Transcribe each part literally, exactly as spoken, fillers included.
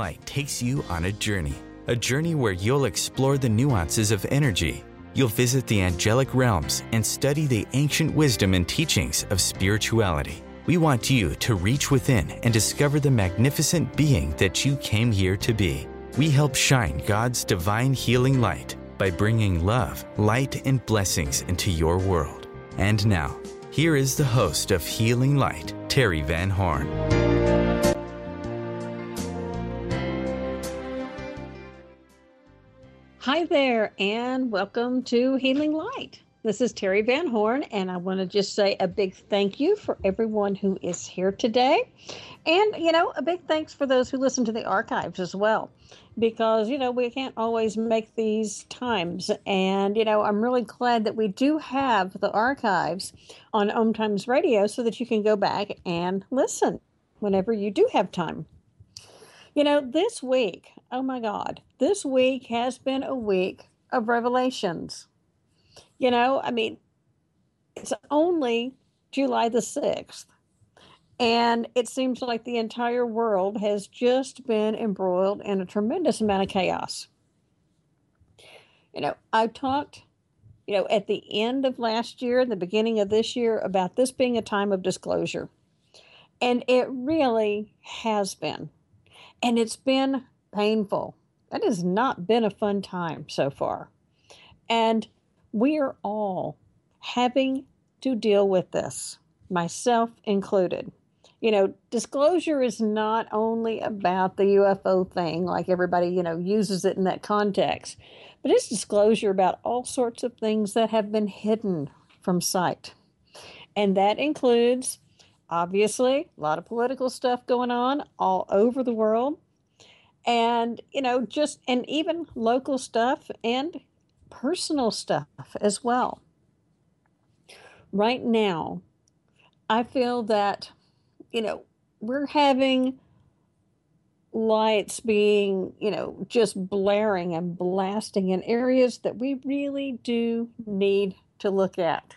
Light takes you on a journey. A journey where you'll explore the nuances of energy. You'll visit the angelic realms and study the ancient wisdom and teachings of spirituality. We want you to reach within and discover the magnificent being that you came here to be. We help shine God's divine healing light by bringing love, light, and blessings into your world. And now, here is the host of Healing Light, Terry Van Horn. Hi there, and welcome to Healing Light. This is Terry Van Horn, and I want to just say a big thank you for everyone who is here today. And, you know, a big thanks for those who listen to the archives as well, because, you know, we can't always make these times. And, you know, I'm really glad that we do have the archives on Om Times Radio so that you can go back and listen whenever you do have time. You know, this week, oh my God, this week has been a week of revelations. You know, I mean, it's only July the sixth, and it seems like the entire world has just been embroiled in a tremendous amount of chaos. You know, I talked, you know, at the end of last year, the beginning of this year, about this being a time of disclosure, and it really has been. And it's been painful. That has not been a fun time so far. And we are all having to deal with this, myself included. You know, disclosure is not only about the U F O thing, like everybody, you know, uses it in that context, but it's disclosure about all sorts of things that have been hidden from sight. And that includes, obviously, a lot of political stuff going on all over the world. And, you know, just, and even local stuff and personal stuff as well. Right now, I feel that, you know, we're having lights being, you know, just blaring and blasting in areas that we really do need to look at.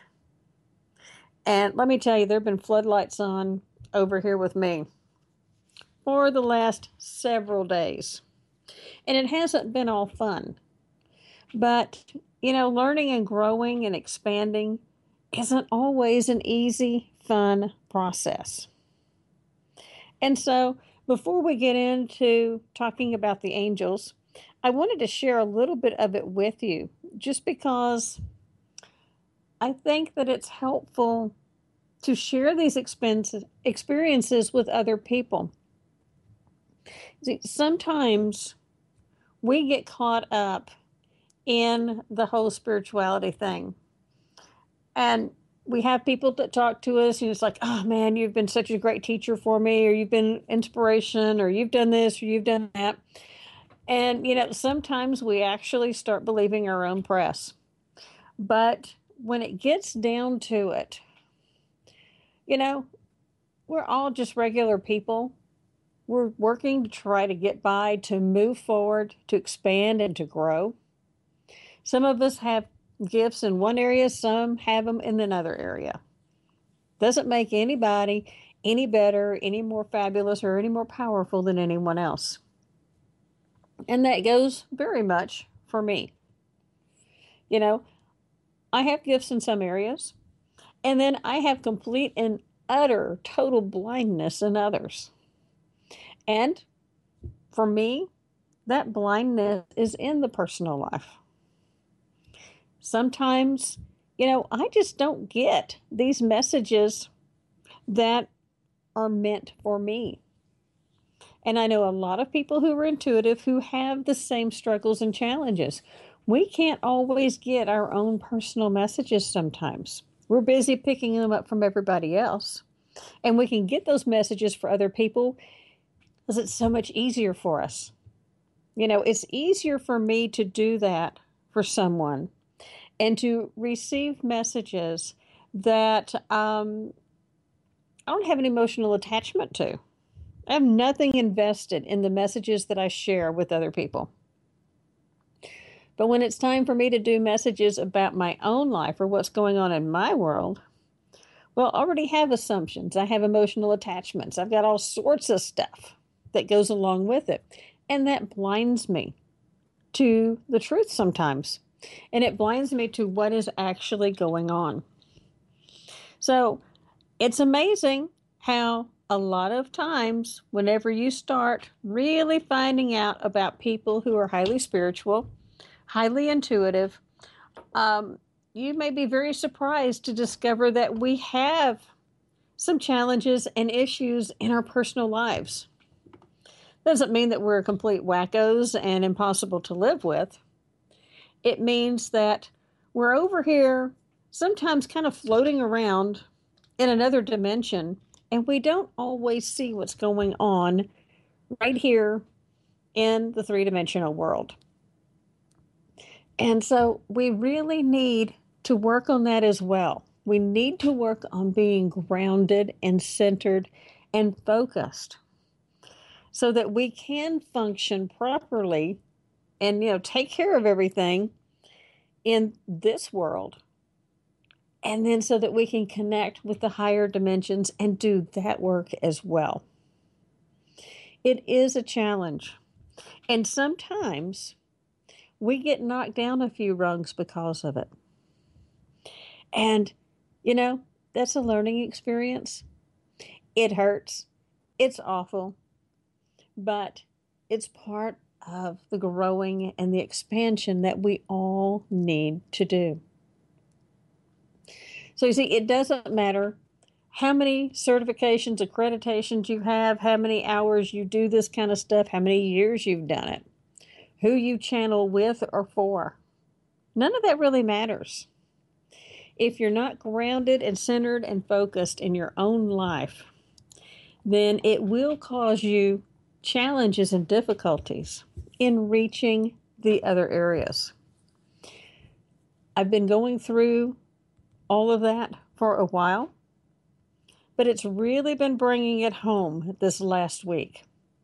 And let me tell you, there have been floodlights on over here with me for the last several days. And it hasn't been all fun. But, you know, learning and growing and expanding isn't always an easy, fun process. And so before we get into talking about the angels, I wanted to share a little bit of it with you, just because I think that it's helpful to share these expenses, experiences with other people. See, sometimes we get caught up in the whole spirituality thing. And we have people that talk to us, and it's like, oh man, you've been such a great teacher for me, or you've been inspiration, or you've done this, or you've done that. And, you know, sometimes we actually start believing our own press. But when it gets down to it, you know, we're all just regular people. We're working to try to get by, to move forward, to expand, and to grow. Some of us have gifts in one area, some have them in another area. Doesn't make anybody any better, any more fabulous, or any more powerful than anyone else. And that goes very much for me. You know, I have gifts in some areas, and then I have complete and utter total blindness in others. And for me, that blindness is in the personal life. Sometimes, you know, I just don't get these messages that are meant for me. And I know a lot of people who are intuitive who have the same struggles and challenges. We can't always get our own personal messages sometimes. We're busy picking them up from everybody else. And we can get those messages for other people because it's so much easier for us. You know, it's easier for me to do that for someone and to receive messages that um, I don't have an emotional attachment to. I have nothing invested in the messages that I share with other people. But when it's time for me to do messages about my own life or what's going on in my world, well, I already have assumptions. I have emotional attachments. I've got all sorts of stuff that goes along with it. And that blinds me to the truth sometimes. And it blinds me to what is actually going on. So it's amazing how a lot of times, whenever you start really finding out about people who are highly spiritual, highly intuitive, um, you may be very surprised to discover that we have some challenges and issues in our personal lives. Doesn't mean that we're complete wackos and impossible to live with. It means that we're over here sometimes kind of floating around in another dimension, and we don't always see what's going on right here in the three-dimensional world. And so we really need to work on that as well. We need to work on being grounded and centered and focused so that we can function properly and, you know, take care of everything in this world. And then so that we can connect with the higher dimensions and do that work as well. It is a challenge. And sometimes we get knocked down a few rungs because of it. And, you know, that's a learning experience. It hurts. It's awful. But it's part of the growing and the expansion that we all need to do. So you see, it doesn't matter how many certifications, accreditations you have, how many hours you do this kind of stuff, how many years you've done it, who you channel with or for. None of that really matters. If you're not grounded and centered and focused in your own life, then it will cause you challenges and difficulties in reaching the other areas. I've been going through all of that for a while, but it's really been bringing it home this last week.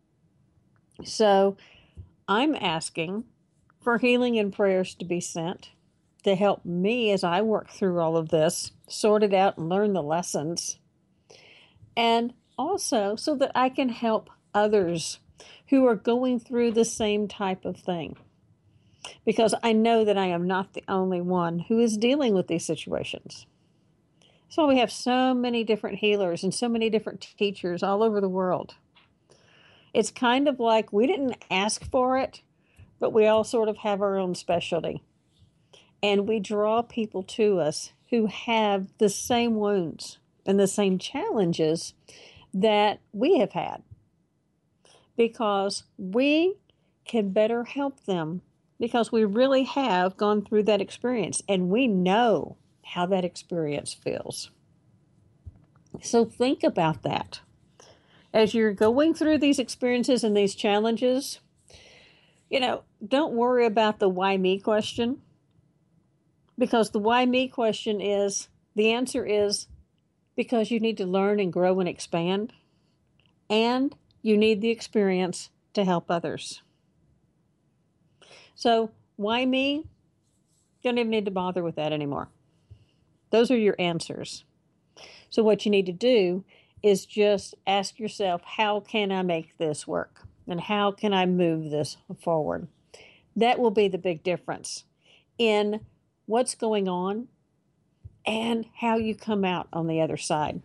So I'm asking for healing and prayers to be sent to help me as I work through all of this, sort it out and learn the lessons, and also so that I can help others who are going through the same type of thing. Because I know that I am not the only one who is dealing with these situations. So we have so many different healers and so many different teachers all over the world. It's kind of like we didn't ask for it, but we all sort of have our own specialty. And we draw people to us who have the same wounds and the same challenges that we have had. Because we can better help them because we really have gone through that experience and we know how that experience feels. So think about that. As you're going through these experiences and these challenges, you know, don't worry about the why me question, because the why me question is, the answer is because you need to learn and grow and expand, and you need the experience to help others. So why me? Don't even need to bother with that anymore. Those are your answers. So what you need to do is just ask yourself, how can I make this work? And how can I move this forward? That will be the big difference in what's going on and how you come out on the other side.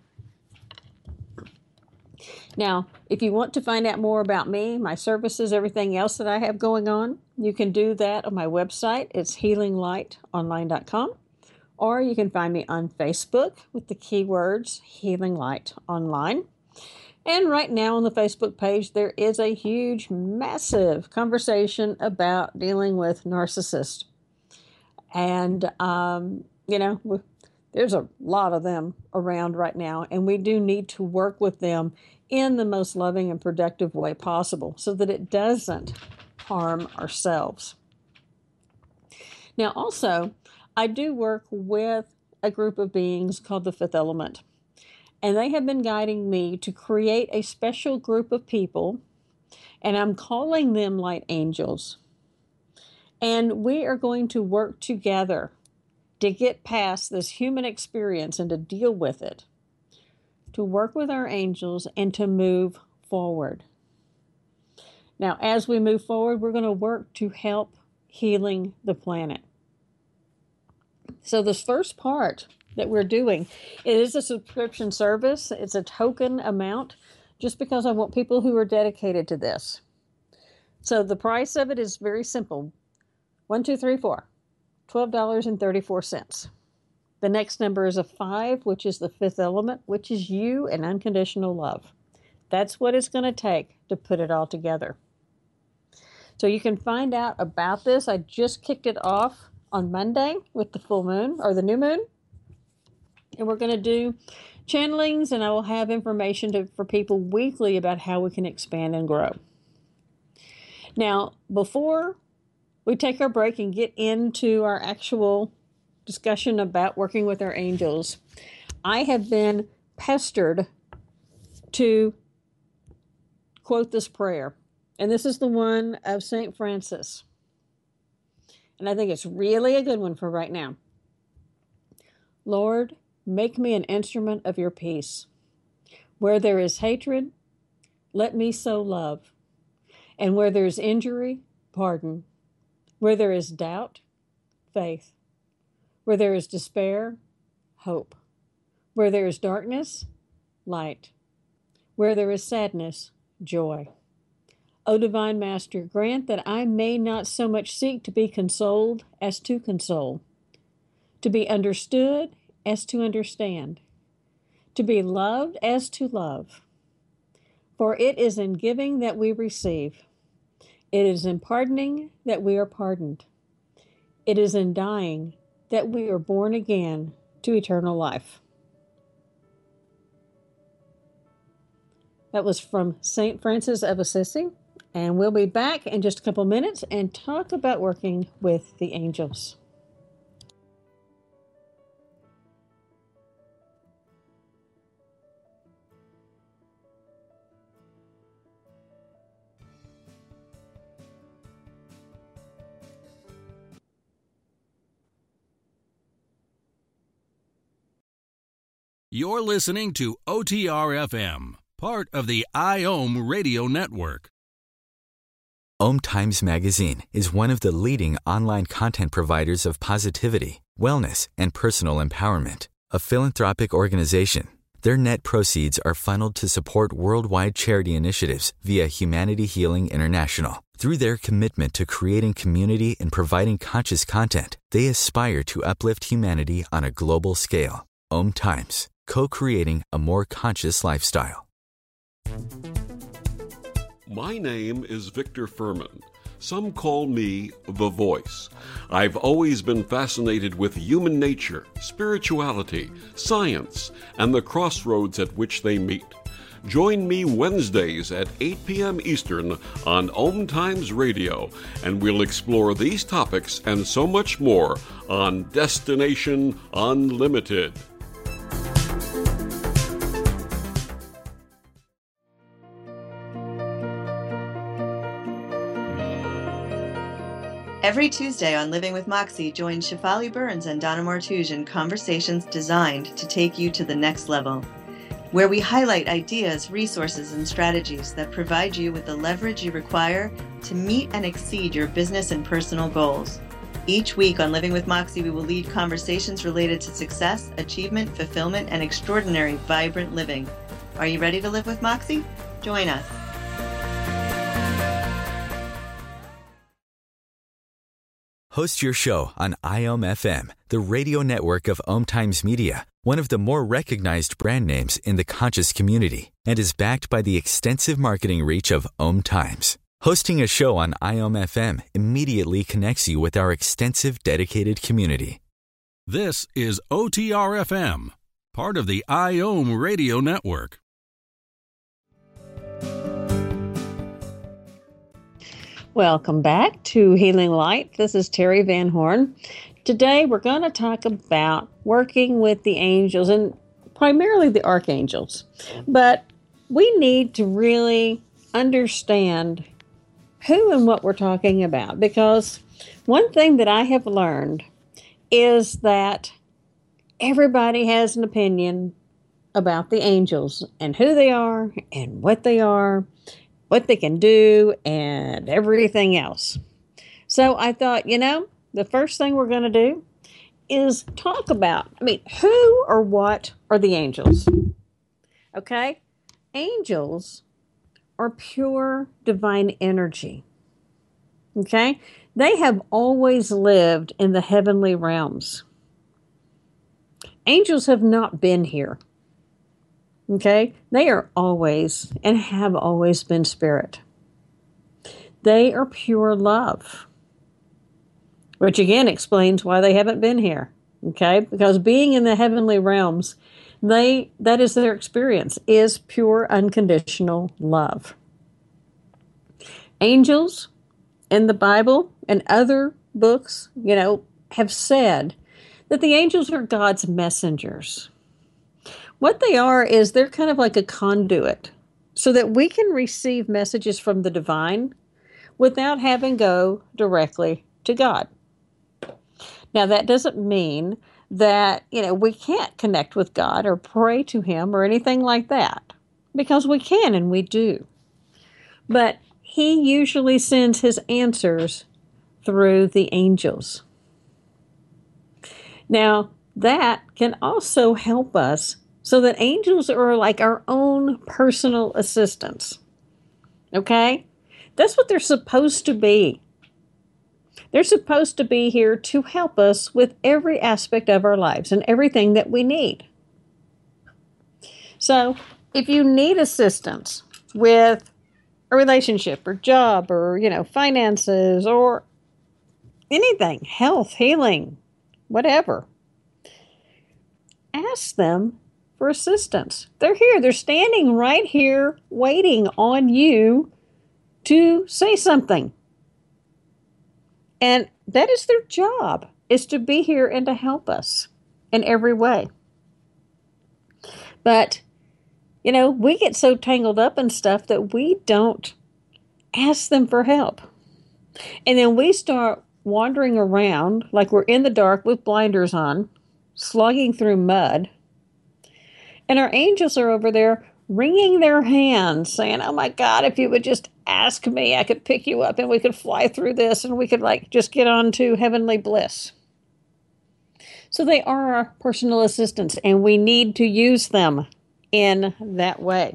Now, if you want to find out more about me, my services, everything else that I have going on, you can do that on my website. It's healing light online dot com. Or you can find me on Facebook with the keywords Healing Light Online. And right now on the Facebook page, there is a huge, massive conversation about dealing with narcissists. And, um, you know, there's a lot of them around right now, and we do need to work with them in the most loving and productive way possible so that it doesn't harm ourselves. Now, also, I do work with a group of beings called the Fifth Element, and they have been guiding me to create a special group of people, and I'm calling them light angels. And we are going to work together to get past this human experience and to deal with it, to work with our angels and to move forward. Now, as we move forward, we're going to work to help healing the planet. So this first part that we're doing, it is a subscription service. It's a token amount just because I want people who are dedicated to this. So the price of it is very simple. One, two, three, four. twelve dollars and thirty-four cents. The next number is a five, which is the fifth element, which is you and unconditional love. That's what it's going to take to put it all together. So you can find out about this. I just kicked it off on Monday with the full moon or the new moon. And we're going to do channelings, and I will have information to, for people weekly about how we can expand and grow. Now, before we take our break and get into our actual discussion about working with our angels, I have been pestered to quote this prayer. And this is the one of Saint Francis. And I think it's really a good one for right now. Lord, make me an instrument of your peace. Where there is hatred, let me sow love. And where there is injury, pardon. Where there is doubt, faith. Where there is despair, hope. Where there is darkness, light. Where there is sadness, joy. O divine Master, grant that I may not so much seek to be consoled as to console, to be understood as to understand, to be loved as to love. For it is in giving that we receive. It is in pardoning that we are pardoned. It is in dying that we are born again to eternal life. That was from Saint Francis of Assisi. And we'll be back in just a couple minutes and talk about working with the angels. You're listening to O T R F M, part of the I O M Radio Network. Om Times Magazine is one of the leading online content providers of positivity, wellness, and personal empowerment. A philanthropic organization, their net proceeds are funneled to support worldwide charity initiatives via Humanity Healing International. Through their commitment to creating community and providing conscious content, they aspire to uplift humanity on a global scale. Om Times, co-creating a more conscious lifestyle. My name is Victor Furman. Some call me The Voice. I've always been fascinated with human nature, spirituality, science, and the crossroads at which they meet. Join me Wednesdays at eight p.m. Eastern on Om Times Radio, and we'll explore these topics and so much more on Destination Unlimited. Every Tuesday on Living with Moxie, join Shefali Burns and Donna Martouge in conversations designed to take you to the next level, where we highlight ideas, resources, and strategies that provide you with the leverage you require to meet and exceed your business and personal goals. Each week on Living with Moxie, we will lead conversations related to success, achievement, fulfillment, and extraordinary, vibrant living. Are you ready to live with Moxie? Join us. Host your show on I O M F M, the radio network of Om Times Media, one of the more recognized brand names in the conscious community, and is backed by the extensive marketing reach of Om Times. Hosting a show on I O M F M immediately connects you with our extensive dedicated community. This is O T R F M, part of the I O M Radio Network. Welcome back to Healing Light. This is Terry Van Horn. Today we're going to talk about working with the angels and primarily the archangels. But we need to really understand who and what we're talking about, because one thing that I have learned is that everybody has an opinion about the angels and who they are and what they are. what they can do and everything else. So I thought, you know, the first thing we're going to do is talk about, I mean, who or what are the angels? Okay? Angels are pure divine energy. Okay? They have always lived in the heavenly realms. Angels have not been here. Okay? They are always and have always been spirit. They are pure love, which again explains why they haven't been here. Okay? Because being in the heavenly realms, they that is their experience, is pure unconditional love. Angels in the Bible and other books, you know, have said that the angels are God's messengers. What they are is they're kind of like a conduit so that we can receive messages from the divine without having to go directly to God. Now, that doesn't mean that, you know, we can't connect with God or pray to him or anything like that, because we can and we do. But he usually sends his answers through the angels. Now, that can also help us so that angels are like our own personal assistants. Okay? That's what they're supposed to be. They're supposed to be here to help us with every aspect of our lives and everything that we need. So, if you need assistance with a relationship or job or, you know, finances or anything, health, healing, whatever, ask them for assistance. They're here. They're standing right here waiting on you to say something. And that is their job, is to be here and to help us in every way. But, you know, we get so tangled up in stuff that we don't ask them for help. And then we start wandering around like we're in the dark with blinders on, slogging through mud. And our angels are over there wringing their hands, saying, oh my God, if you would just ask me, I could pick you up and we could fly through this and we could like just get on to heavenly bliss. So they are our personal assistants and we need to use them in that way.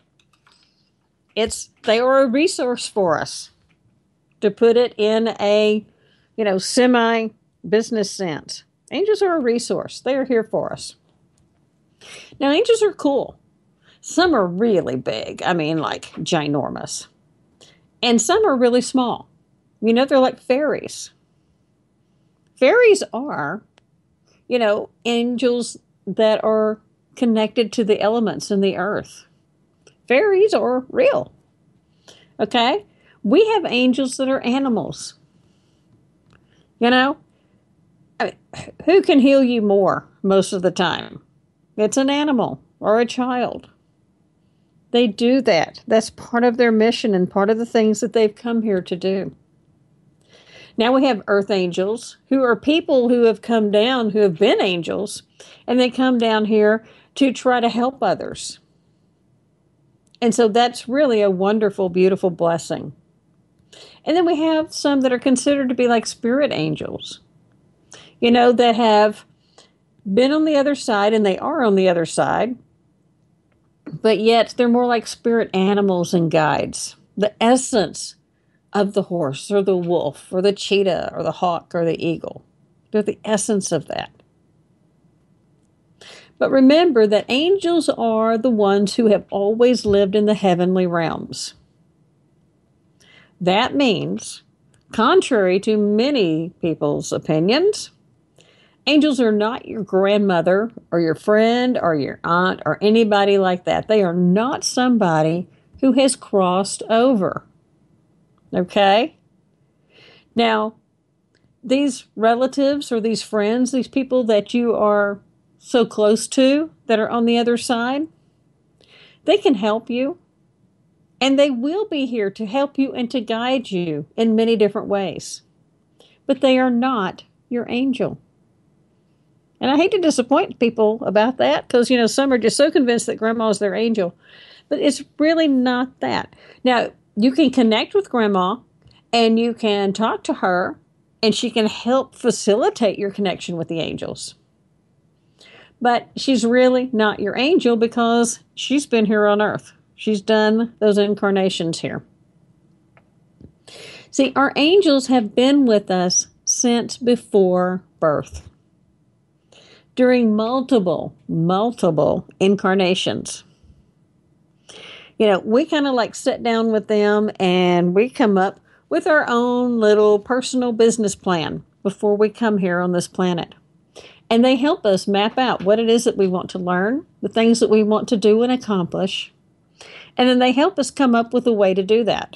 It's, they are a resource for us, to put it in a, you know, semi-business sense. Angels are a resource. They are here for us. Now, angels are cool. Some are really big. I mean, like ginormous. And some are really small. You know, they're like fairies. Fairies are, you know, angels that are connected to the elements in the earth. Fairies are real. Okay? We have angels that are animals. You know? I mean, who can heal you more most of the time? It's an animal or a child. They do that. That's part of their mission and part of the things that they've come here to do. Now we have earth angels, who are people who have come down, who have been angels, and they come down here to try to help others. And so that's really a wonderful, beautiful blessing. And then we have some that are considered to be like spirit angels, you know, that have been on the other side, and they are on the other side, but yet they're more like spirit animals and guides. The essence of the horse or the wolf or the cheetah or the hawk or the eagle. They're the essence of that. But remember that angels are the ones who have always lived in the heavenly realms. That means, contrary to many people's opinions, angels are not your grandmother or your friend or your aunt or anybody like that. They are not somebody who has crossed over. Okay? Now, these relatives or these friends, these people that you are so close to that are on the other side, they can help you. And they will be here to help you and to guide you in many different ways. But they are not your angel. And I hate to disappoint people about that because, you know, some are just so convinced that grandma is their angel. But it's really not that. Now, you can connect with Grandma and you can talk to her, and she can help facilitate your connection with the angels. But she's really not your angel because she's been here on earth. She's done those incarnations here. See, our angels have been with us since before birth, during multiple, multiple incarnations. You know, we kind of like sit down with them and we come up with our own little personal business plan before we come here on this planet. And they help us map out what it is that we want to learn, the things that we want to do and accomplish. And then they help us come up with a way to do that.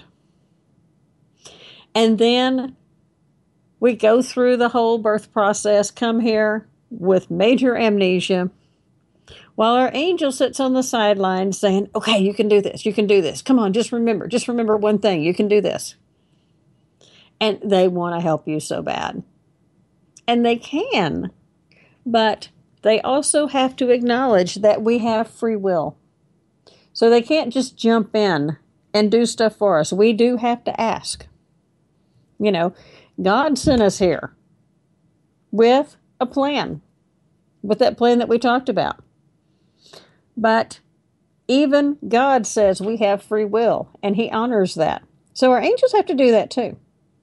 And then we go through the whole birth process, come here with major amnesia, while our angel sits on the sidelines saying, okay, you can do this, you can do this. Come on, just remember, just remember one thing, you can do this. And they want to help you so bad. And they can, but they also have to acknowledge that we have free will. So they can't just jump in and do stuff for us. We do have to ask. You know, God sent us here with a plan, with that plan that we talked about. But even God says we have free will, and he honors that. So our angels have to do that too.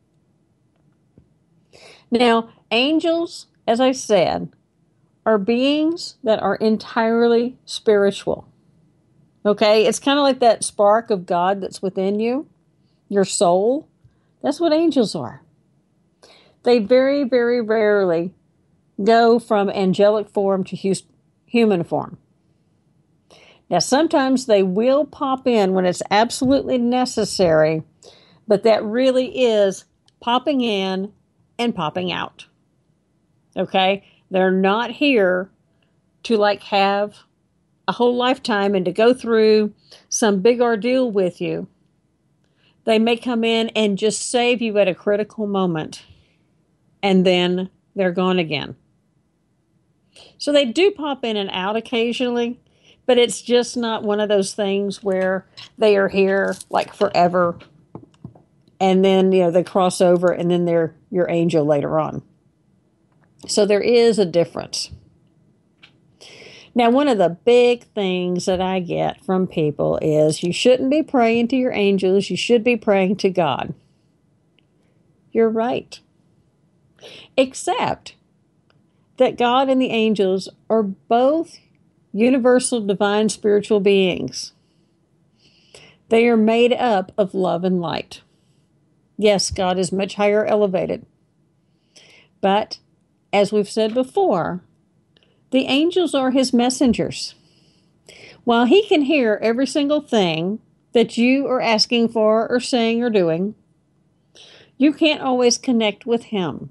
Now, angels, as I said, are beings that are entirely spiritual. Okay? It's kind of like that spark of God that's within you, your soul. That's what angels are. They very, very rarely go from angelic form to human form. Now, sometimes they will pop in when it's absolutely necessary, but that really is popping in and popping out. Okay? They're not here to like have a whole lifetime and to go through some big ordeal with you. They may come in and just save you at a critical moment, and then they're gone again. So they do pop in and out occasionally, but it's just not one of those things where they are here like forever, and then, you know, they cross over and then they're your angel later on. So there is a difference. Now, one of the big things that I get from people is you shouldn't be praying to your angels. You should be praying to God. You're right. Except that God and the angels are both universal divine spiritual beings. They are made up of love and light. Yes, God is much higher elevated. But, as we've said before, the angels are his messengers. While he can hear every single thing that you are asking for or saying or doing, you can't always connect with him.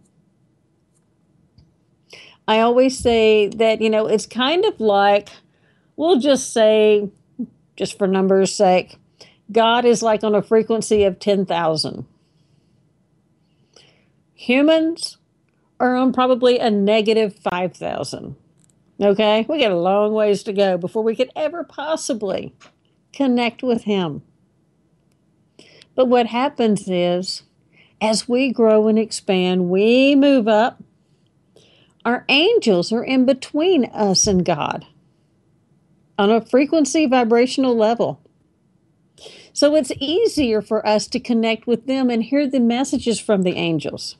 I always say that, you know, it's kind of like, we'll just say, just for numbers' sake, God is like on a frequency of ten thousand. Humans are on probably a negative five thousand. Okay? We got a long ways to go before we could ever possibly connect with him. But what happens is, as we grow and expand, we move up. Our angels are in between us and God on a frequency vibrational level. So it's easier for us to connect with them and hear the messages from the angels.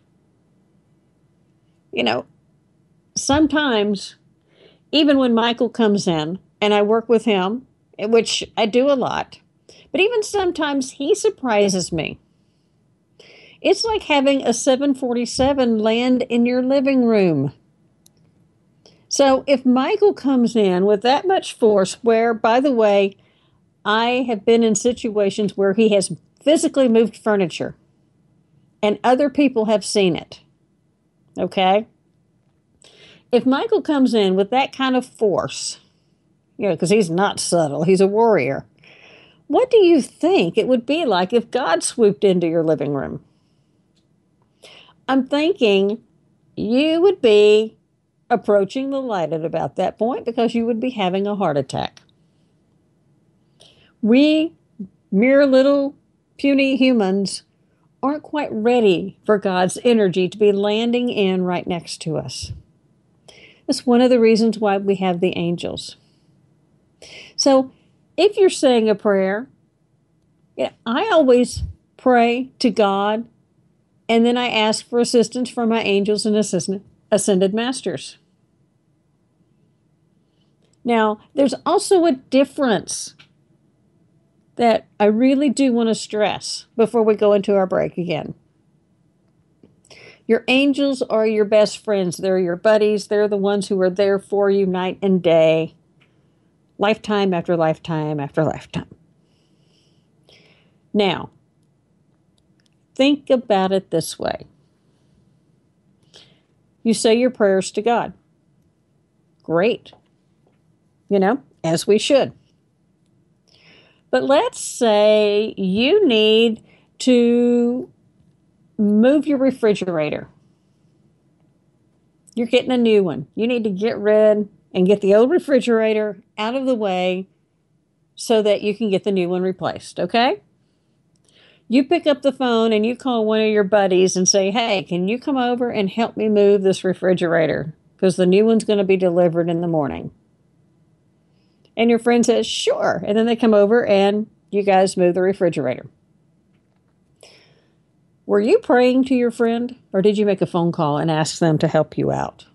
You know, sometimes, even when Michael comes in and I work with him, which I do a lot, but even sometimes he surprises me. It's like having a seven forty-seven land in your living room. So if Michael comes in with that much force, where, by the way, I have been in situations where he has physically moved furniture and other people have seen it. Okay? If Michael comes in with that kind of force, you know, because he's not subtle, he's a warrior, what do you think it would be like if God swooped into your living room? I'm thinking you would be approaching the light at about that point because you would be having a heart attack. We mere little puny humans aren't quite ready for God's energy to be landing in right next to us. That's one of the reasons why we have the angels. So if you're saying a prayer, yeah, I always pray to God, and then I ask for assistance from my angels and assistant, ascended masters. Now, there's also a difference that I really do want to stress before we go into our break again. Your angels are your best friends. They're your buddies. They're the ones who are there for you night and day, lifetime after lifetime after lifetime. Now, think about it this way. You say your prayers to God. Great. You know, as we should. But let's say you need to move your refrigerator. You're getting a new one. You need to get rid and get the old refrigerator out of the way so that you can get the new one replaced, okay? You pick up the phone and you call one of your buddies and say, hey, can you come over and help me move this refrigerator? Because the new one's going to be delivered in the morning. And your friend says, sure. And then they come over and you guys move the refrigerator. Were you praying to your friend, or did you make a phone call and ask them to help you out?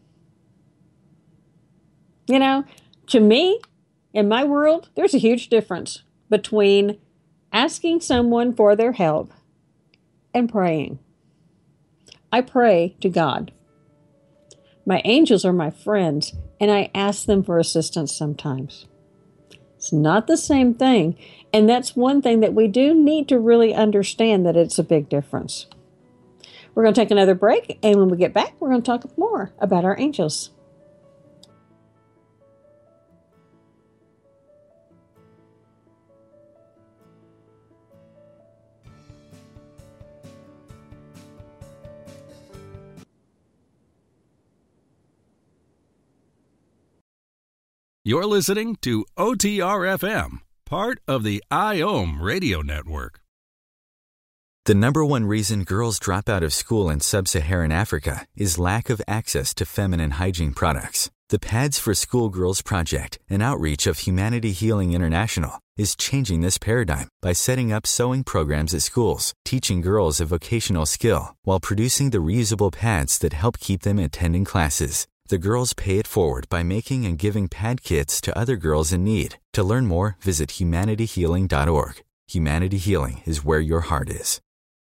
You know, to me, in my world, there's a huge difference between asking someone for their help and praying. I pray to God. My angels are my friends, and I ask them for assistance sometimes. It's not the same thing, and that's one thing that we do need to really understand, that it's a big difference. We're going to take another break, and when we get back, we're going to talk more about our angels. You're listening to O T R F M, part of the I O M radio network. The number one reason girls drop out of school in sub-Saharan Africa is lack of access to feminine hygiene products. The Pads for Schoolgirls Project, an outreach of Humanity Healing International, is changing this paradigm by setting up sewing programs at schools, teaching girls a vocational skill, while producing the reusable pads that help keep them attending classes. The girls pay it forward by making and giving pad kits to other girls in need. To learn more, visit humanity healing dot org. Humanity Healing is where your heart is.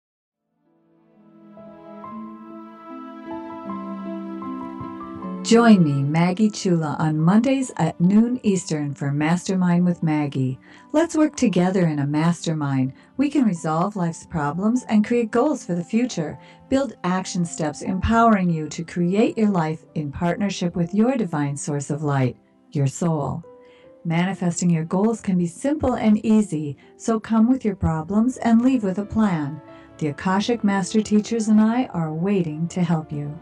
Join me, Maggie Chula, on Mondays at noon Eastern for Mastermind with Maggie. Let's work together in a mastermind. We can resolve life's problems and create goals for the future. Build action steps empowering you to create your life in partnership with your divine source of light, your soul. Manifesting your goals can be simple and easy, so come with your problems and leave with a plan. The Akashic Master Teachers and I are waiting to help you.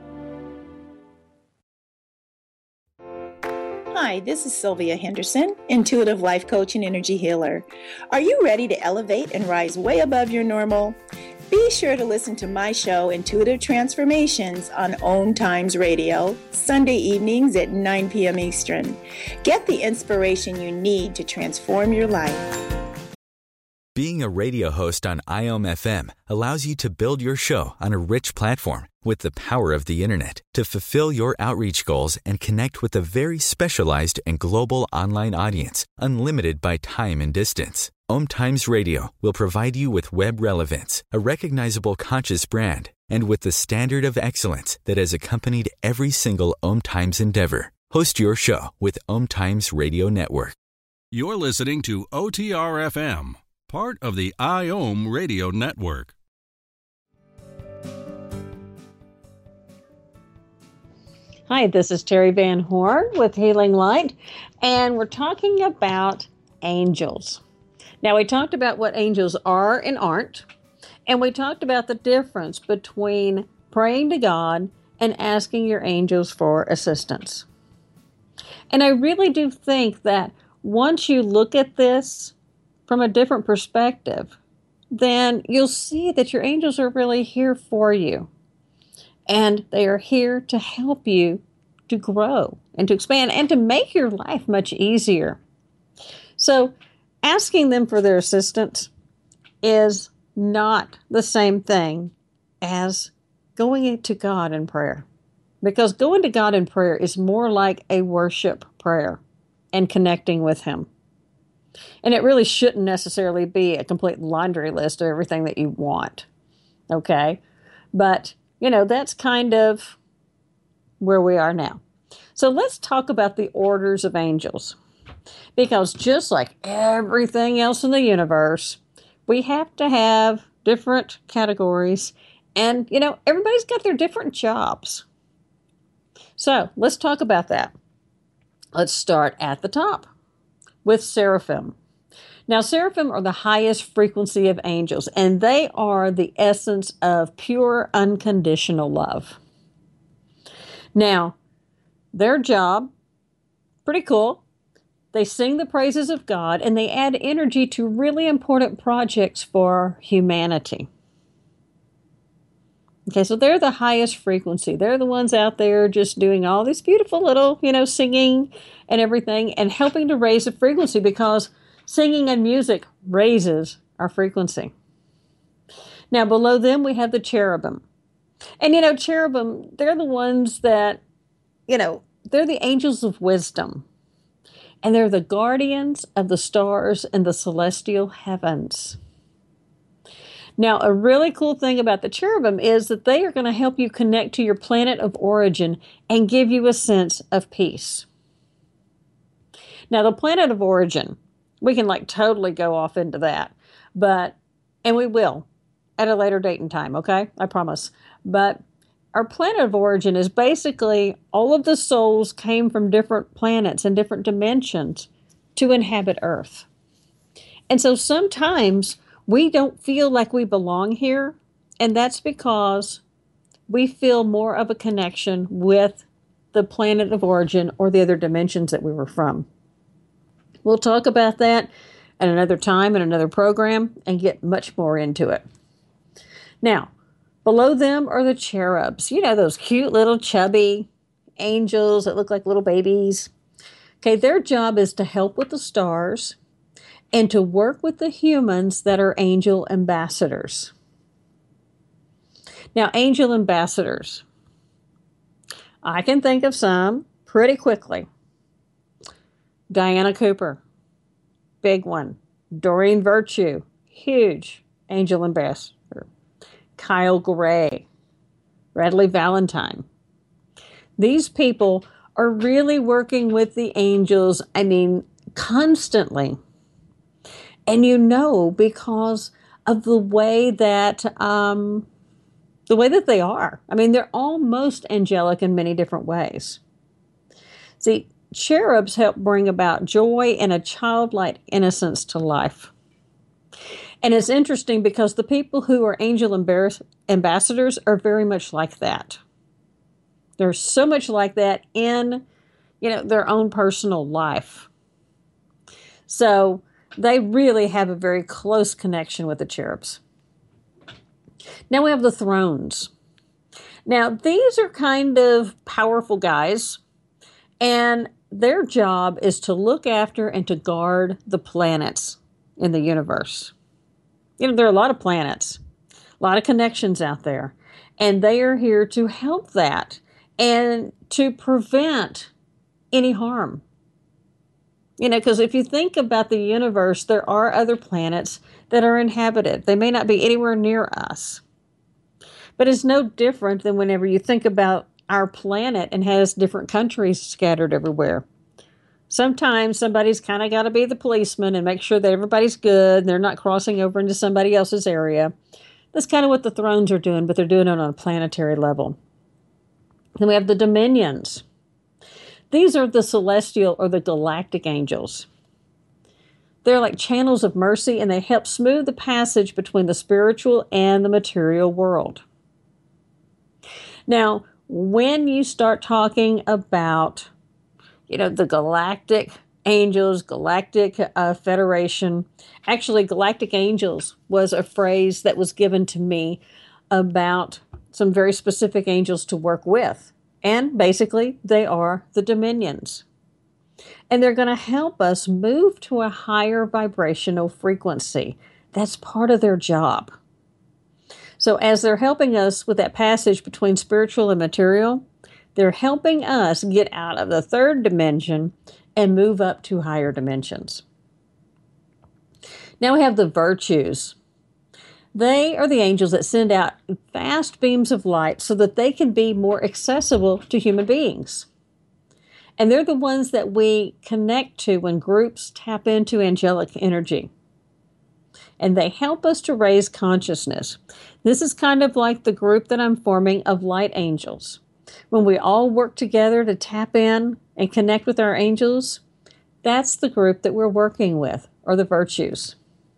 Hi, this is Sylvia Henderson, intuitive life coach and energy healer. Are you ready to elevate and rise way above your normal? Be sure to listen to my show, Intuitive Transformations, on Om Times Radio, Sunday evenings at nine p.m. Eastern. Get the inspiration you need to transform your life. Being a radio host on I O M F M allows you to build your show on a rich platform with the power of the internet to fulfill your outreach goals and connect with a very specialized and global online audience, unlimited by time and distance. Om Times Radio will provide you with web relevance, a recognizable conscious brand, and with the standard of excellence that has accompanied every single Om Times endeavor. Host your show with Om Times Radio Network. You're listening to O T R F M, part of the I O M radio network. Hi, this is Terry Van Horn with Healing Light, and we're talking about angels. Now, we talked about what angels are and aren't, and we talked about the difference between praying to God and asking your angels for assistance. And I really do think that once you look at this from a different perspective, then you'll see that your angels are really here for you. And they are here to help you to grow and to expand and to make your life much easier. So asking them for their assistance is not the same thing as going to God in prayer. Because going to God in prayer is more like a worship prayer and connecting with Him. And it really shouldn't necessarily be a complete laundry list of everything that you want. Okay? But, you know, that's kind of where we are now. So let's talk about the orders of angels. Because just like everything else in the universe, we have to have different categories. And, you know, everybody's got their different jobs. So let's talk about that. Let's start at the top with seraphim. Now, seraphim are the highest frequency of angels, and they are the essence of pure, unconditional love. Now, their job, pretty cool. They sing the praises of God, and they add energy to really important projects for humanity. Okay, so they're the highest frequency. They're the ones out there just doing all these beautiful little, you know, singing and everything and helping to raise the frequency because singing and music raises our frequency. Now, below them, we have the cherubim. And, you know, cherubim, they're the ones that, you know, they're the angels of wisdom. And they're the guardians of the stars and the celestial heavens. Now, a really cool thing about the cherubim is that they are going to help you connect to your planet of origin and give you a sense of peace. Now, the planet of origin, we can like totally go off into that, but, and we will at a later date and time, okay? I promise. But our planet of origin is basically all of the souls came from different planets and different dimensions to inhabit Earth. And so sometimes we don't feel like we belong here, and that's because we feel more of a connection with the planet of origin or the other dimensions that we were from. We'll talk about that at another time in another program and get much more into it. Now, below them are the cherubs. You know, those cute little chubby angels that look like little babies. Okay, their job is to help with the stars and to work with the humans that are angel ambassadors. Now, angel ambassadors. I can think of some pretty quickly. Diana Cooper, big one. Doreen Virtue, huge angel ambassador. Kyle Gray, Bradley Valentine. These people are really working with the angels, I mean, constantly. And you know, because of the way that um, the way that they are. I mean, they're almost angelic in many different ways. See, cherubs help bring about joy and a childlike innocence to life. And it's interesting because the people who are angel ambassadors are very much like that. They're so much like that in, you know, their own personal life. So they really have a very close connection with the cherubs. Now we have the thrones. Now these are kind of powerful guys, and their job is to look after and to guard the planets in the universe. You know, there are a lot of planets, a lot of connections out there, and they are here to help that and to prevent any harm. You know, because if you think about the universe, there are other planets that are inhabited. They may not be anywhere near us. But it's no different than whenever you think about our planet and has different countries scattered everywhere. Sometimes somebody's kind of got to be the policeman and make sure that everybody's good and they're not crossing over into somebody else's area. That's kind of what the thrones are doing, but they're doing it on a planetary level. Then we have the dominions. These are the celestial or the galactic angels. They're like channels of mercy, and they help smooth the passage between the spiritual and the material world. Now, when you start talking about, you know, the galactic angels, galactic uh, federation. Actually, galactic angels was a phrase that was given to me about some very specific angels to work with. And basically, they are the dominions. And they're going to help us move to a higher vibrational frequency. That's part of their job. So as they're helping us with that passage between spiritual and material, they're helping us get out of the third dimension and move up to higher dimensions. Now we have the virtues. They are the angels that send out fast beams of light so that they can be more accessible to human beings. And they're the ones that we connect to when groups tap into angelic energy. And they help us to raise consciousness. This is kind of like the group that I'm forming of light angels. When we all work together to tap in and connect with our angels, that's the group that we're working with, or the virtues.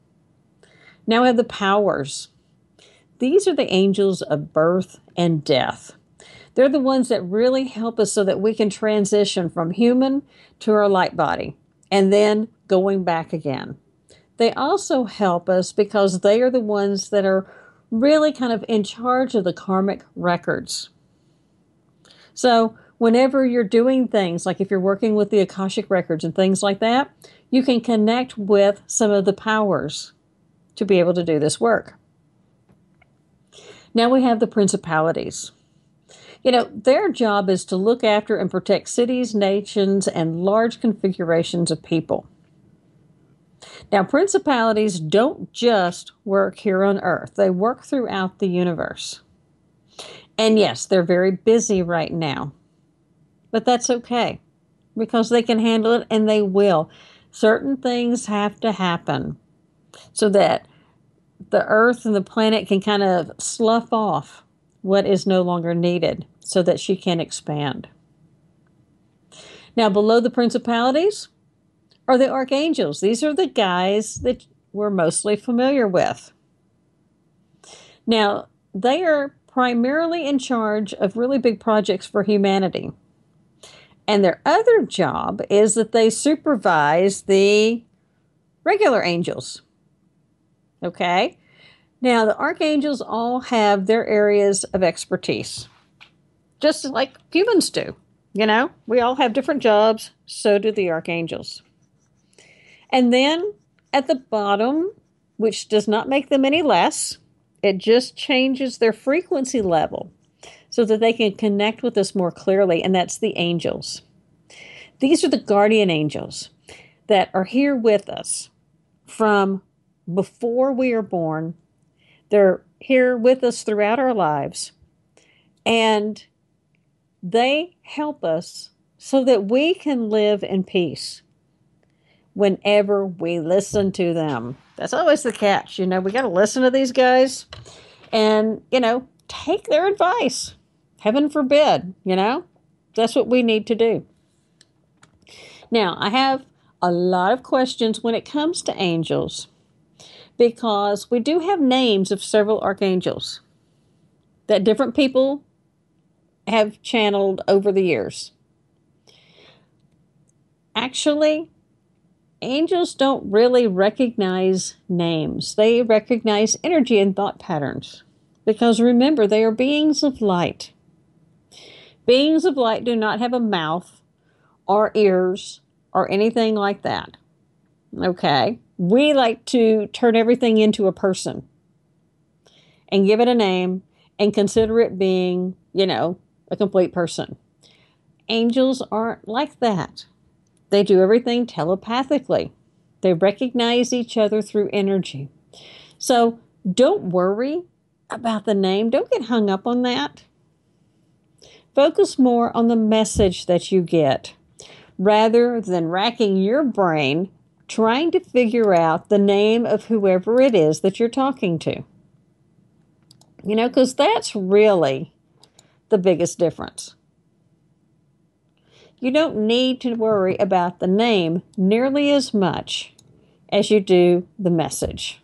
Now we have the powers. These are the angels of birth and death. They're the ones that really help us so that we can transition from human to our light body and then going back again. They also help us because they are the ones that are really kind of in charge of the karmic records. So whenever you're doing things, like if you're working with the Akashic records and things like that, you can connect with some of the powers to be able to do this work. Now we have the principalities. You know, their job is to look after and protect cities, nations, and large configurations of people. Now, principalities don't just work here on Earth. They work throughout the universe. And yes, they're very busy right now. But that's okay, because they can handle it, and they will. Certain things have to happen so that the Earth and the planet can kind of slough off what is no longer needed so that she can expand. Now, below the principalities are the archangels. These are the guys that we're mostly familiar with. Now, they are primarily in charge of really big projects for humanity. And their other job is that they supervise the regular angels. Okay? Now, the archangels all have their areas of expertise, just like humans do. You know, we all have different jobs, so do the archangels. And then at the bottom, which does not make them any less, it just changes their frequency level so that they can connect with us more clearly, and that's the angels. These are the guardian angels that are here with us from before we are born. They're here with us throughout our lives, and they help us so that we can live in peace whenever we listen to them. That's always the catch. You know, we got to listen to these guys and, you know, take their advice. Heaven forbid, you know, that's what we need to do. Now, I have a lot of questions when it comes to angels, because we do have names of several archangels that different people have channeled over the years. Actually, angels don't really recognize names. They recognize energy and thought patterns. Because remember, they are beings of light. Beings of light do not have a mouth or ears or anything like that. Okay? We like to turn everything into a person and give it a name and consider it being, you know, a complete person. Angels aren't like that. They do everything telepathically. They recognize each other through energy. So don't worry about the name. Don't get hung up on that. Focus more on the message that you get rather than racking your brain trying to figure out the name of whoever it is that you're talking to. You know, because that's really the biggest difference. You don't need to worry about the name nearly as much as you do the message.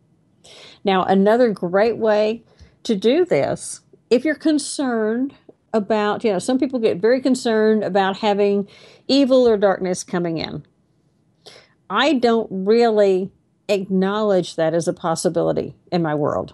Now, another great way to do this, if you're concerned about, you know, some people get very concerned about having evil or darkness coming in. I don't really acknowledge that as a possibility in my world.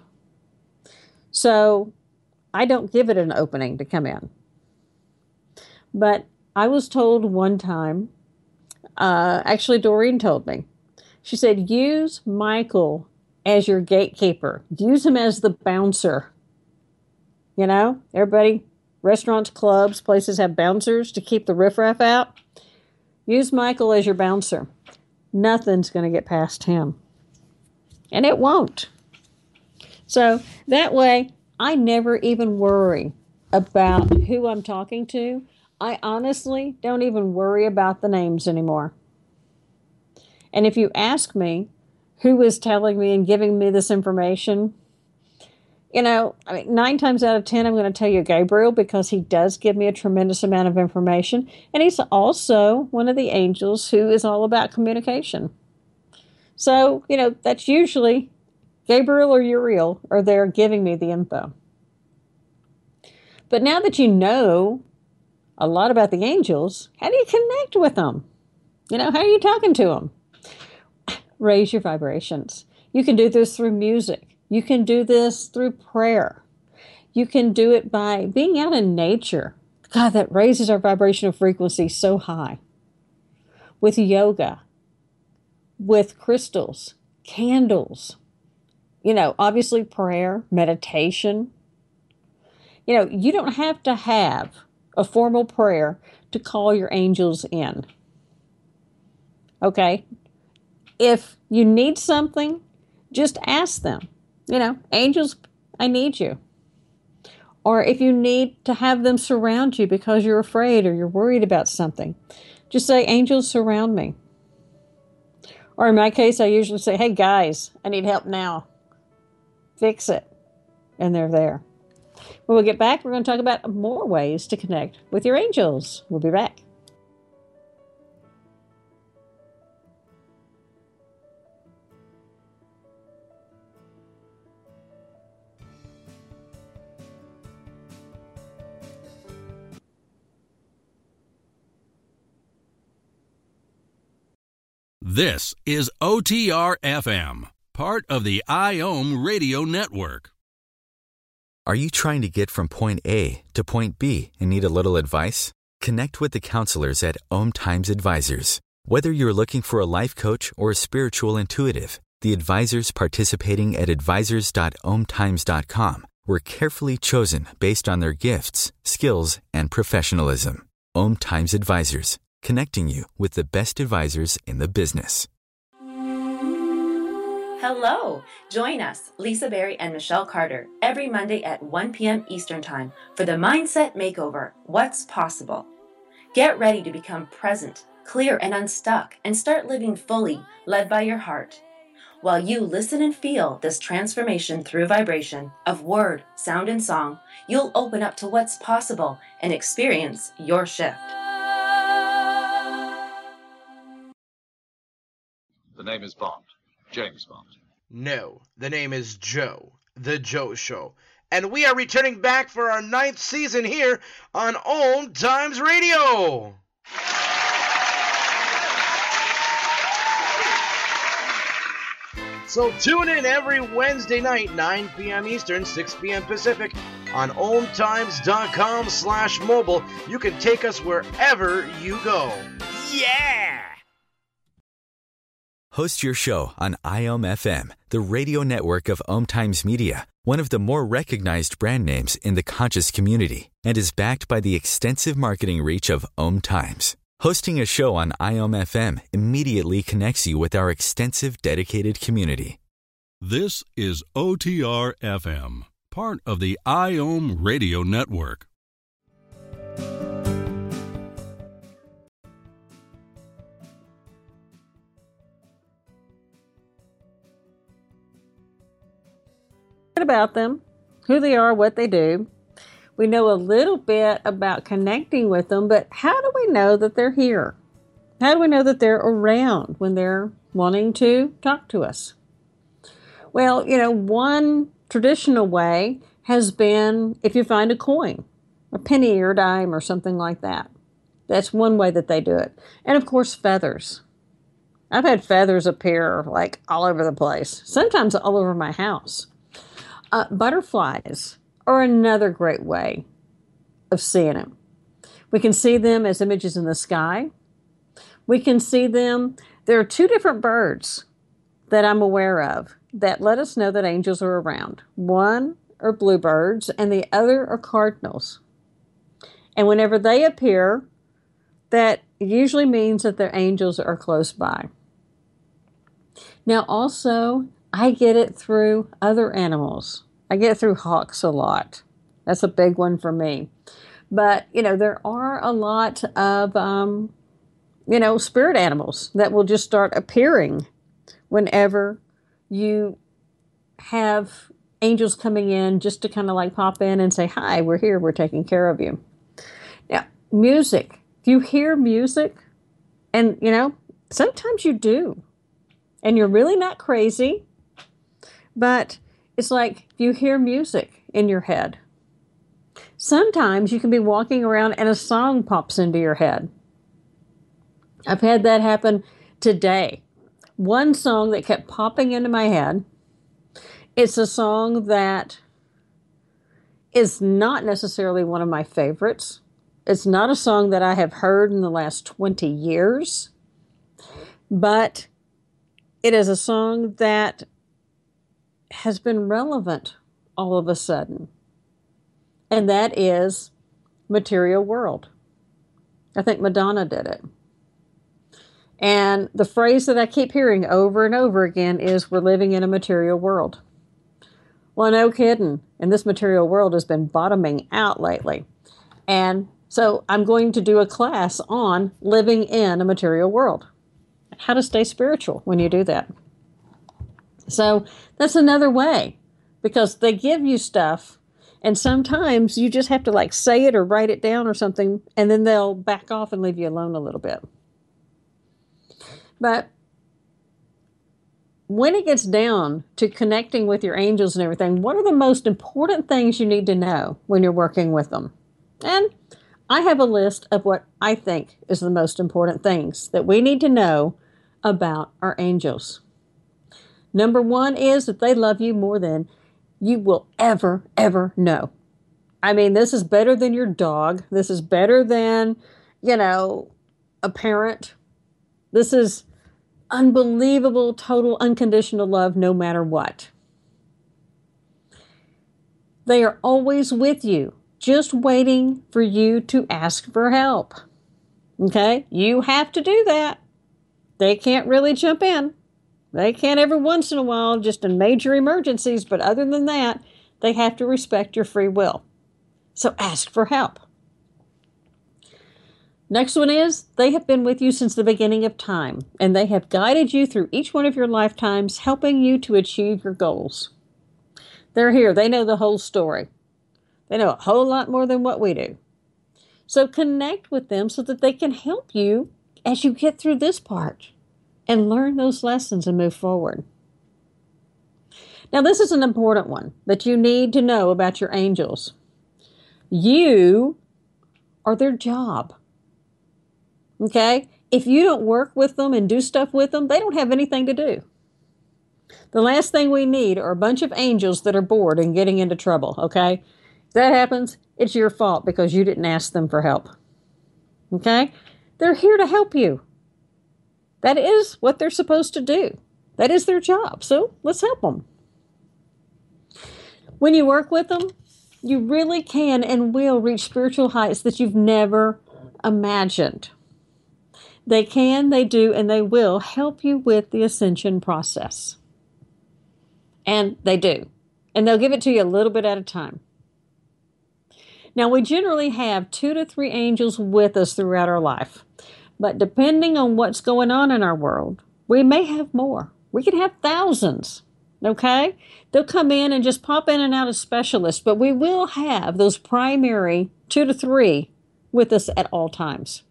So I don't give it an opening to come in. But I was told one time, uh, actually Doreen told me, she said, use Michael as your gatekeeper. Use him as the bouncer. You know, everybody, restaurants, clubs, places have bouncers to keep the riffraff out. Use Michael as your bouncer. Nothing's going to get past him. And it won't. So that way, I never even worry about who I'm talking to. I honestly don't even worry about the names anymore. And if you ask me who is telling me and giving me this information, you know, I mean, nine times out of ten, I'm going to tell you Gabriel, because he does give me a tremendous amount of information. And he's also one of the angels who is all about communication. So, you know, that's usually Gabriel or Uriel are there giving me the info. But now that you know a lot about the angels, how do you connect with them? You know, how are you talking to them? Raise your vibrations. You can do this through music. You can do this through prayer. You can do it by being out in nature. God, that raises our vibrational frequency so high. With yoga, with crystals, candles, you know, obviously prayer, meditation. You know, you don't have to have a formal prayer to call your angels in. Okay? If you need something, just ask them. You know, angels, I need you. Or if you need to have them surround you because you're afraid or you're worried about something, just say, angels, surround me. Or in my case, I usually say, hey, guys, I need help now. Fix it. And they're there. When we get back, we're going to talk about more ways to connect with your angels. We'll be back. This is O T R F M, part of the IOM Radio Network. Are you trying to get from point A to point B and need a little advice? Connect with the counselors at Om Times Advisors. Whether you're looking for a life coach or a spiritual intuitive, the advisors participating at advisors dot om times dot com were carefully chosen based on their gifts, skills, and professionalism. Om Times Advisors, connecting you with the best advisors in the business. Hello! Join us, Lisa Berry and Michelle Carter, every Monday at one p.m. Eastern Time for the Mindset Makeover, What's Possible. Get ready to become present, clear, and unstuck, and start living fully, led by your heart. While you listen and feel this transformation through vibration of word, sound, and song, you'll open up to what's possible and experience your shift. The name is Bond. James Bond. No, the name is Joe, The Joe Show. And we are returning back for our ninth season here on Om Times Radio. So tune in every Wednesday night, nine p.m. Eastern, six p.m. Pacific, on omtimes.com slash mobile. You can take us wherever you go. Yeah! Host your show on I O M F M, the radio network of Om Times Media, one of the more recognized brand names in the conscious community, and is backed by the extensive marketing reach of Om Times. Hosting a show on I O M F M immediately connects you with our extensive dedicated community. This is O T R F M, part of the I O M Radio Network. About them, who they are, what they do. We know a little bit about connecting with them, but how do we know that they're here? How do we know that they're around when they're wanting to talk to us? Well, you know, one traditional way has been if you find a coin. a penny or dime or something like that. That's one way that they do it. And of course, feathers. I've had feathers appear like all over the place, sometimes all over my house. Uh, butterflies are another great way of seeing them. We can see them as images in the sky. We can see them. There are two different birds that I'm aware of that let us know that angels are around. One are bluebirds and the other are cardinals. And whenever they appear, that usually means that their angels are close by. Now also, I get it through other animals. I get it through hawks a lot. That's a big one for me. But, you know, there are a lot of, um, you know, spirit animals that will just start appearing whenever you have angels coming in just to kind of like pop in and say, hi, we're here, we're taking care of you. Now, music. If you hear music, and, you know, sometimes you do, and you're really not crazy, but it's like if you hear music in your head. Sometimes you can be walking around and a song pops into your head. I've had that happen today. One song that kept popping into my head. It's a song that is not necessarily one of my favorites. It's not a song that I have heard in the last twenty years, but it is a song that has been relevant all of a sudden. And that is Material World. I think Madonna did it. And the phrase that I keep hearing over and over again is, we're living in a material world. Well, no kidding. And this material world has been bottoming out lately. And so I'm going to do a class on living in a material world. How to stay spiritual when you do that. So that's another way, because they give you stuff and sometimes you just have to like say it or write it down or something, and then they'll back off and leave you alone a little bit. But when it gets down to connecting with your angels and everything, what are the most important things you need to know when you're working with them? And I have a list of what I think is the most important things that we need to know about our angels. Number one is that they love you more than you will ever, ever know. I mean, this is better than your dog. This is better than, you know, a parent. This is unbelievable, total, unconditional love no matter what. They are always with you, just waiting for you to ask for help. Okay? You have to do that. They can't really jump in. They can every once in a while, just in major emergencies, but other than that, they have to respect your free will. So ask for help. Next one is, they have been with you since the beginning of time, and they have guided you through each one of your lifetimes, helping you to achieve your goals. They're here. They know the whole story. They know a whole lot more than what we do. So connect with them so that they can help you as you get through this part and learn those lessons and move forward. Now, this is an important one that you need to know about your angels. You are their job. Okay? If you don't work with them and do stuff with them, they don't have anything to do. The last thing we need are a bunch of angels that are bored and getting into trouble, okay? If that happens, it's your fault because you didn't ask them for help. Okay? They're here to help you. That is what they're supposed to do. That is their job. So let's help them. When you work with them, you really can and will reach spiritual heights that you've never imagined. They can, they do, and they will help you with the ascension process. And they do. And they'll give it to you a little bit at a time. Now, we generally have two to three angels with us throughout our life. But depending on what's going on in our world, we may have more. We could have thousands, okay? They'll come in and just pop in and out as specialists, but we will have those primary two to three with us at all times.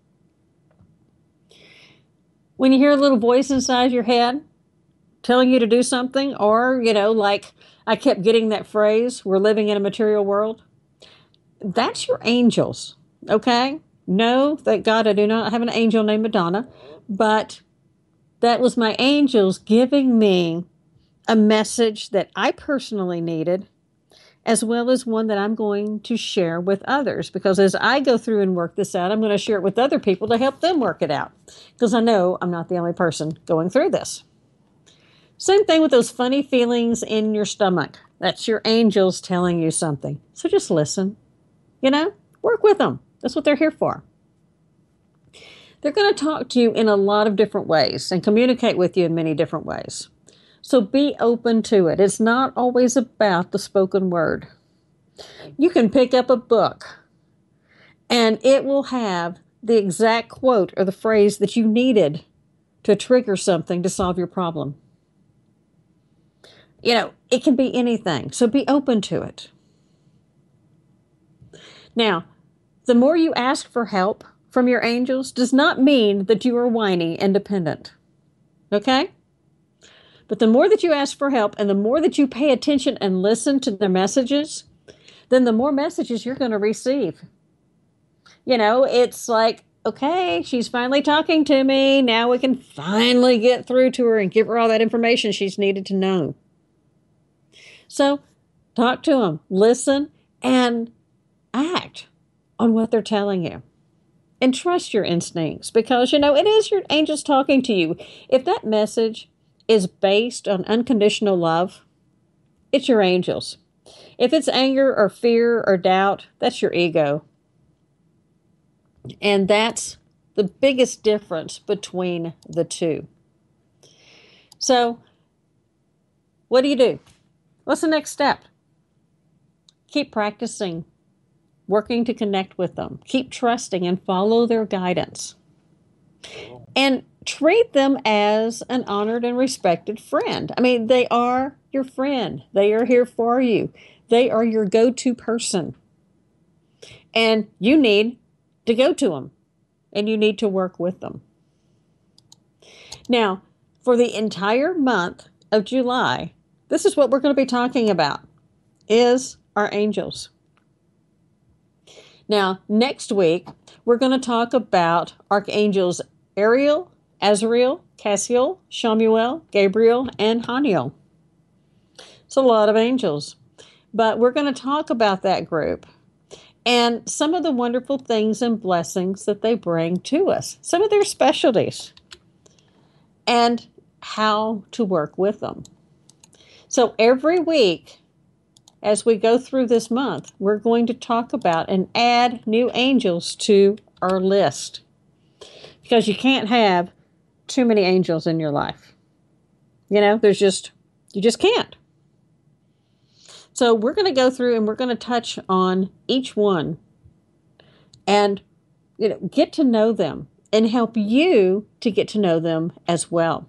When you hear a little voice inside your head telling you to do something, or, you know, like I kept getting that phrase, we're living in a material world, that's your angels, okay? No, thank God I do not have an angel named Madonna, but that was my angels giving me a message that I personally needed, as well as one that I'm going to share with others. Because as I go through and work this out, I'm going to share it with other people to help them work it out. Because I know I'm not the only person going through this. Same thing with those funny feelings in your stomach. That's your angels telling you something. So just listen. You know, work with them. That's what they're here for. They're going to talk to you in a lot of different ways and communicate with you in many different ways. So be open to it. It's not always about the spoken word. You can pick up a book and it will have the exact quote or the phrase that you needed to trigger something to solve your problem. You know, it can be anything. So be open to it. Now, the more you ask for help from your angels does not mean that you are whiny and dependent. Okay? But the more that you ask for help and the more that you pay attention and listen to their messages, then the more messages you're going to receive. You know, it's like, okay, she's finally talking to me. Now we can finally get through to her and give her all that information she's needed to know. So talk to them, listen, and act on what they're telling you. And trust your instincts because, you know, it is your angels talking to you. If that message is based on unconditional love, it's your angels. If it's anger or fear or doubt, that's your ego. And that's the biggest difference between the two. So, what do you do? What's the next step? Keep practicing. Working to connect with them. Keep trusting and follow their guidance. And treat them as an honored and respected friend. I mean, they are your friend. They are here for you. They are your go-to person. And you need to go to them. And you need to work with them. Now, for the entire month of July, this is what we're going to be talking about, is our angels. Now, next week, we're going to talk about archangels Ariel, Azrael, Cassiel, Shamuel, Gabriel, and Haniel. It's a lot of angels. But we're going to talk about that group and some of the wonderful things and blessings that they bring to us, some of their specialties, and how to work with them. So every week, as we go through this month, we're going to talk about and add new angels to our list. Because you can't have too many angels in your life. You know, there's just, you just can't. So we're going to go through and we're going to touch on each one and, you know, get to know them and help you to get to know them as well.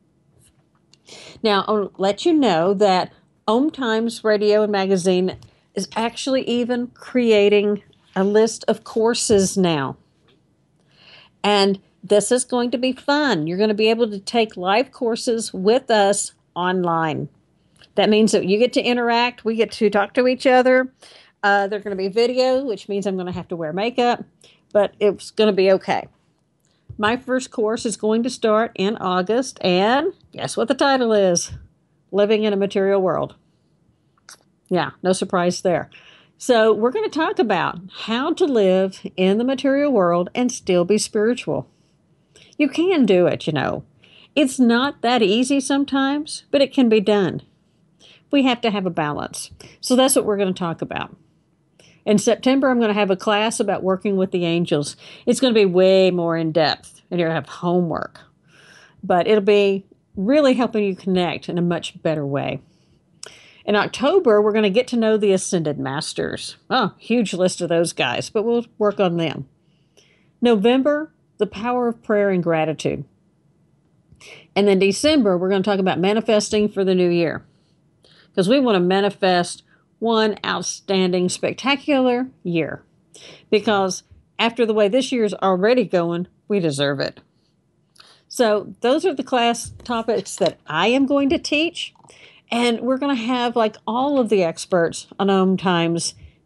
Now, I'll let you know that Om Times Radio and Magazine is actually even creating a list of courses now. And this is going to be fun. You're going to be able to take live courses with us online. That means that you get to interact. We get to talk to each other. Uh, they're going to be video, which means I'm going to have to wear makeup, but it's going to be okay. My first course is going to start in August, and guess what the title is? Living in a Material World. Yeah, no surprise there. So we're going to talk about how to live in the material world and still be spiritual. You can do it, you know. It's not that easy sometimes, but it can be done. We have to have a balance. So that's what we're going to talk about. In September, I'm going to have a class about working with the angels. It's going to be way more in depth, and you're going to have homework. But it'll be really helping you connect in a much better way. In October, we're going to get to know the Ascended Masters. Oh, huge list of those guys, but we'll work on them. November, the power of prayer and gratitude. And then December, we're going to talk about manifesting for the new year. Because we want to manifest one outstanding, spectacular year. Because after the way this year is already going, we deserve it. So those are the class topics that I am going to teach. And we're going to have like all of the experts on Om Times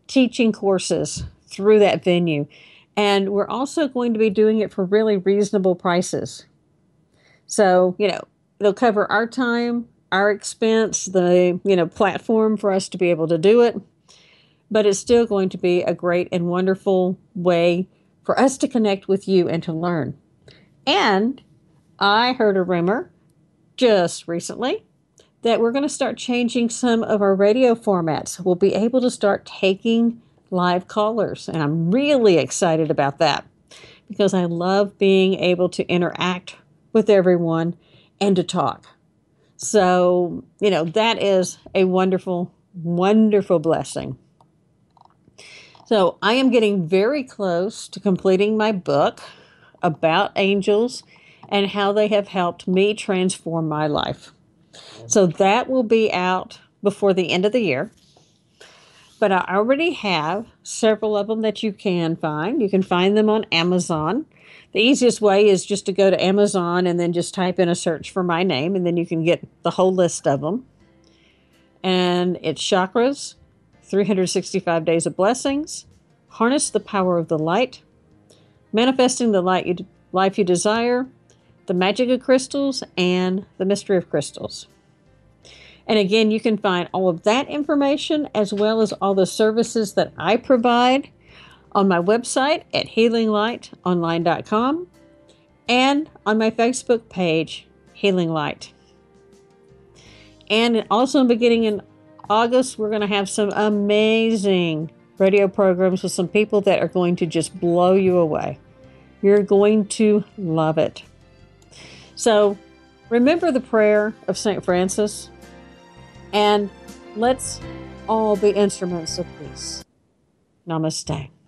teaching courses through that venue. And we're also going to be doing it for really reasonable prices. So, you know, it'll cover our time, our expense, the, you know, platform for us to be able to do it. But it's still going to be a great and wonderful way for us to connect with you and to learn. And I heard a rumor just recently that we're going to start changing some of our radio formats. We'll be able to start taking live callers, and I'm really excited about that because I love being able to interact with everyone and to talk. So, you know, that is a wonderful, wonderful blessing. So I am getting very close to completing my book about angels and how they have helped me transform my life. So that will be out before the end of the year. But I already have several of them that you can find. You can find them on Amazon. The easiest way is just to go to Amazon and then just type in a search for my name, and then you can get the whole list of them. And it's Chakras, three hundred sixty-five Days of Blessings, Harness the Power of the Light, Manifesting the light you, Life You Desire, The Magic of Crystals, and The Mystery of Crystals. And again, you can find all of that information as well as all the services that I provide on my website at healing light online dot com and on my Facebook page, Healing Light. And also beginning in August, we're going to have some amazing radio programs with some people that are going to just blow you away. You're going to love it. So remember the prayer of Saint Francis, and let's all be instruments of peace. Namaste.